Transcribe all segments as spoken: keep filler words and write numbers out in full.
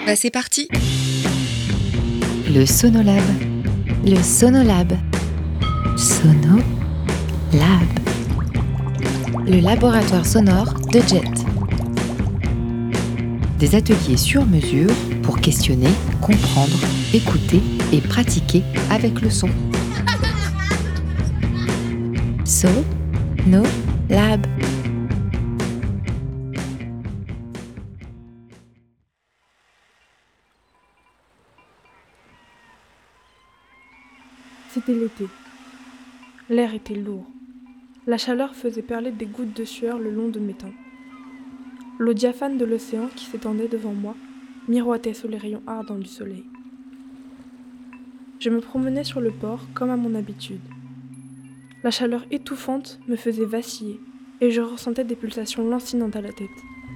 Bah c'est parti. Le Sonolab. Le Sonolab. Sonolab. Le laboratoire sonore de Jet. Des ateliers sur mesure pour questionner, comprendre, écouter et pratiquer avec le son. Sonolab. C'était l'été. L'air était lourd. La chaleur faisait perler des gouttes de sueur le long de mes tempes. L'eau diaphane de l'océan qui s'étendait devant moi miroitait sous les rayons ardents du soleil. Je me promenais sur le port comme à mon habitude. La chaleur étouffante me faisait vaciller et je ressentais des pulsations lancinantes à la tête.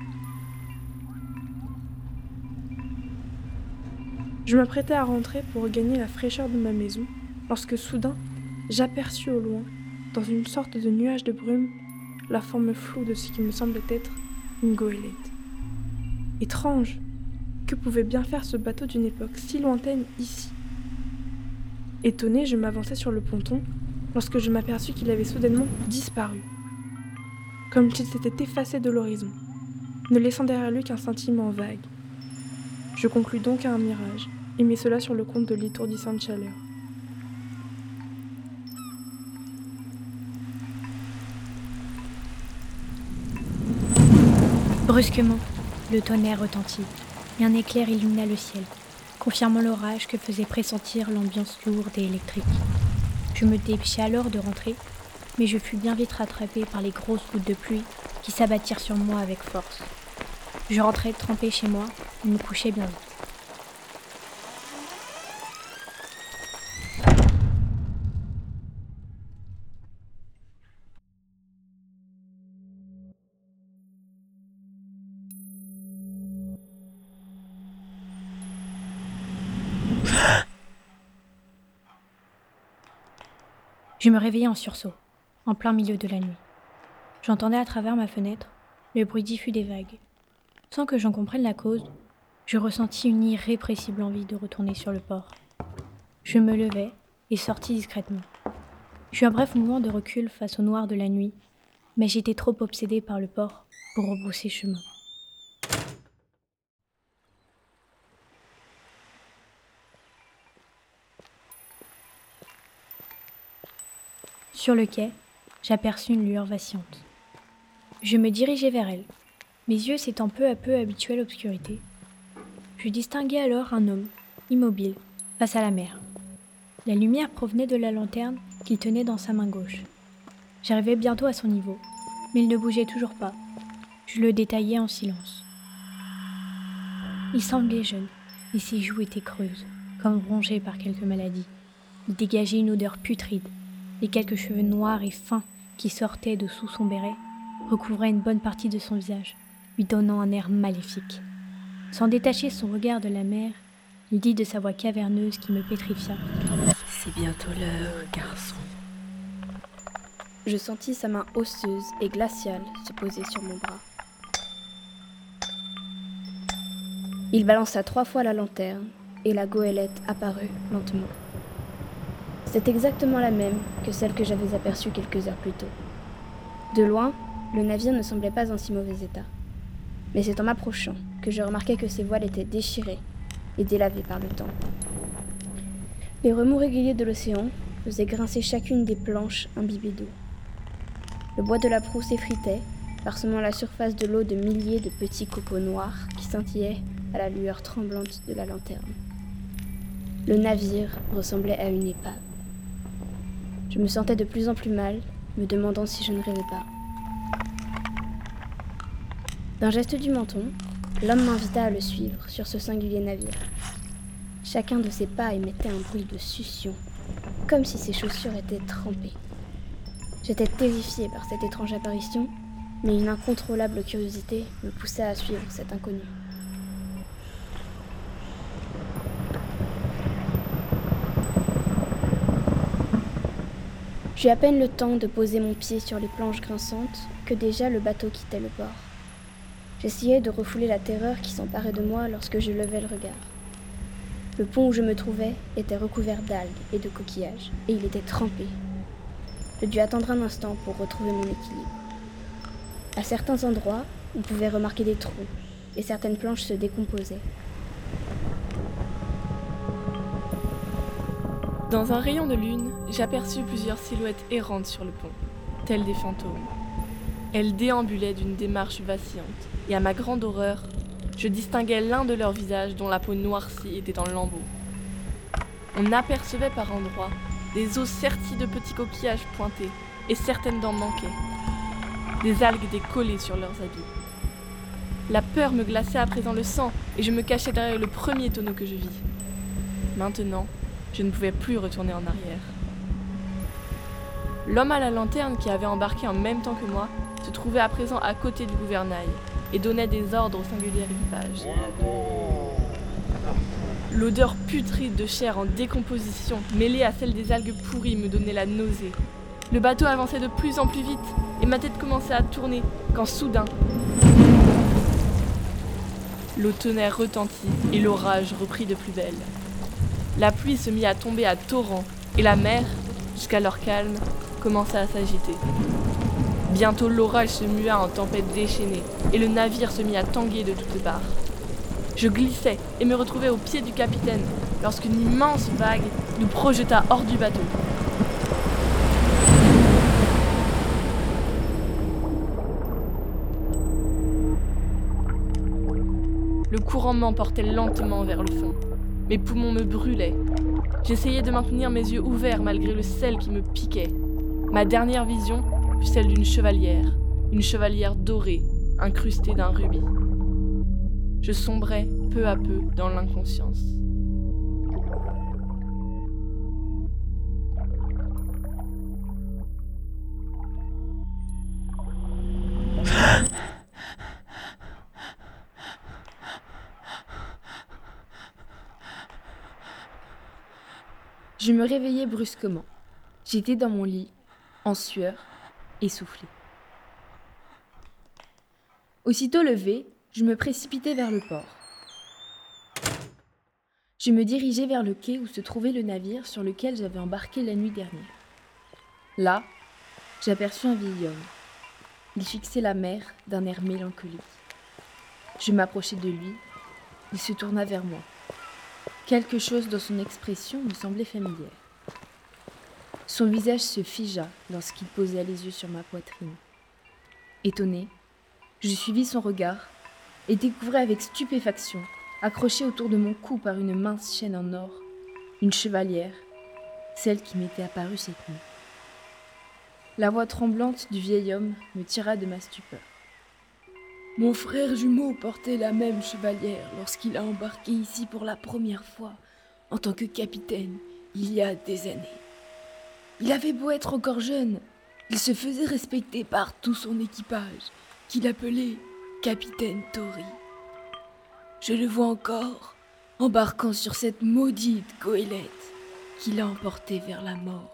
Je m'apprêtais à rentrer pour regagner la fraîcheur de ma maison lorsque soudain, j'aperçus au loin, dans une sorte de nuage de brume, la forme floue de ce qui me semblait être une goélette. Étrange! Que pouvait bien faire ce bateau d'une époque si lointaine ici? Étonné, je m'avançai sur le ponton lorsque je m'aperçus qu'il avait soudainement disparu. Comme s'il s'était effacé de l'horizon, ne laissant derrière lui qu'un scintillement vague. Je conclus donc à un mirage et mis cela sur le compte de l'étourdissante chaleur. Brusquement, le tonnerre retentit, et un éclair illumina le ciel, confirmant l'orage que faisait pressentir l'ambiance lourde et électrique. Je me dépêchai alors de rentrer, mais je fus bien vite rattrapé par les grosses gouttes de pluie qui s'abattirent sur moi avec force. Je rentrai trempé chez moi et me couchai bien vite. Je me réveillai en sursaut, en plein milieu de la nuit. J'entendais à travers ma fenêtre le bruit diffus des vagues. Sans que j'en comprenne la cause, je ressentis une irrépressible envie de retourner sur le port. Je me levai et sortis discrètement. J'eus un bref mouvement de recul face au noir de la nuit, mais j'étais trop obsédée par le port pour rebrousser chemin. Sur le quai, j'aperçus une lueur vacillante. Je me dirigeai vers elle, mes yeux s'étant peu à peu habitués à l'obscurité. Je distinguai alors un homme, immobile, face à la mer. La lumière provenait de la lanterne qu'il tenait dans sa main gauche. J'arrivai bientôt à son niveau, mais il ne bougeait toujours pas. Je le détaillai en silence. Il semblait jeune, et ses joues étaient creuses, comme rongées par quelque maladie. Il dégageait une odeur putride. Les quelques cheveux noirs et fins qui sortaient de sous son béret recouvraient une bonne partie de son visage, lui donnant un air maléfique. Sans détacher son regard de la mer, il dit de sa voix caverneuse qui me pétrifia. « C'est bientôt l'heure, garçon. » Je sentis sa main osseuse et glaciale se poser sur mon bras. Il balança trois fois la lanterne et la goélette apparut lentement. C'est exactement la même que celle que j'avais aperçue quelques heures plus tôt. De loin, le navire ne semblait pas en si mauvais état. Mais c'est en m'approchant que je remarquai que ses voiles étaient déchirées et délavées par le temps. Les remous réguliers de l'océan faisaient grincer chacune des planches imbibées d'eau. Le bois de la proue s'effritait, parsemant la surface de l'eau de milliers de petits copeaux noirs qui scintillaient à la lueur tremblante de la lanterne. Le navire ressemblait à une épave. Je me sentais de plus en plus mal, me demandant si je ne rêvais pas. D'un geste du menton, l'homme m'invita à le suivre sur ce singulier navire. Chacun de ses pas émettait un bruit de succion, comme si ses chaussures étaient trempées. J'étais terrifiée par cette étrange apparition, mais une incontrôlable curiosité me poussait à suivre cet inconnu. J'eus à peine le temps de poser mon pied sur les planches grinçantes que déjà le bateau quittait le port. J'essayais de refouler la terreur qui s'emparait de moi lorsque je levais le regard. Le pont où je me trouvais était recouvert d'algues et de coquillages, et il était trempé. Je dus attendre un instant pour retrouver mon équilibre. À certains endroits, on pouvait remarquer des trous, et certaines planches se décomposaient. Dans un rayon de lune, j'aperçus plusieurs silhouettes errantes sur le pont, telles des fantômes. Elles déambulaient d'une démarche vacillante, et à ma grande horreur, je distinguais l'un de leurs visages dont la peau noircie était en lambeaux. On apercevait par endroits des os sertis de petits coquillages pointés, et certaines dents manquaient. Des algues étaient collées sur leurs habits. La peur me glaçait à présent le sang, et je me cachais derrière le premier tonneau que je vis. Maintenant, je ne pouvais plus retourner en arrière. L'homme à la lanterne qui avait embarqué en même temps que moi se trouvait à présent à côté du gouvernail et donnait des ordres au singulier équipage. L'odeur putride de chair en décomposition, mêlée à celle des algues pourries, me donnait la nausée. Le bateau avançait de plus en plus vite et ma tête commençait à tourner quand soudain, le tonnerre retentit et l'orage reprit de plus belle. La pluie se mit à tomber à torrents et la mer, jusqu'alors calme, commença à s'agiter. Bientôt l'orage se mua en tempête déchaînée et le navire se mit à tanguer de toutes parts. Je glissais et me retrouvais au pied du capitaine lorsqu'une immense vague nous projeta hors du bateau. Le courant m'emportait lentement vers le fond. Mes poumons me brûlaient. J'essayais de maintenir mes yeux ouverts malgré le sel qui me piquait. Ma dernière vision fut celle d'une chevalière, une chevalière dorée, incrustée d'un rubis. Je sombrais peu à peu dans l'inconscience. Je me réveillai brusquement. J'étais dans mon lit, en sueur, essoufflée. Aussitôt levée, je me précipitai vers le port. Je me dirigeai vers le quai où se trouvait le navire sur lequel j'avais embarqué la nuit dernière. Là, j'aperçus un vieil homme. Il fixait la mer d'un air mélancolique. Je m'approchai de lui. Il se tourna vers moi. Quelque chose dans son expression me semblait familière. Son visage se figea lorsqu'il posa les yeux sur ma poitrine. Étonnée, je suivis son regard et découvris avec stupéfaction, accrochée autour de mon cou par une mince chaîne en or, une chevalière, celle qui m'était apparue cette nuit. La voix tremblante du vieil homme me tira de ma stupeur. Mon frère jumeau portait la même chevalière lorsqu'il a embarqué ici pour la première fois en tant que capitaine il y a des années. Il avait beau être encore jeune, il se faisait respecter par tout son équipage, qu'il appelait Capitaine Tori. Je le vois encore, embarquant sur cette maudite goélette qui l'a emporté vers la mort.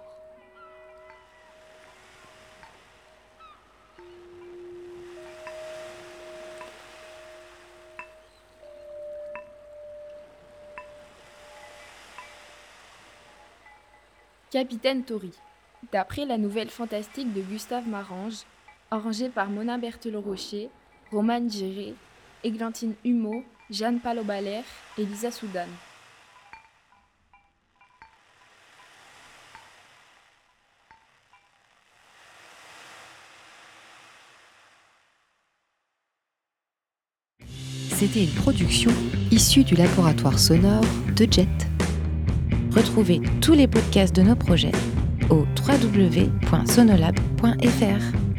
Capitaine Tori, d'après la nouvelle fantastique de Gustave Marange, arrangée par Mona Berthelot-Rocher, Romane Géré, Églantine Humeau, Jeanne Palot-Balaire et Lisa Soudan. C'était une production issue du laboratoire sonore de Jet. Retrouvez tous les podcasts de nos projets au w w w point sonolab point f r.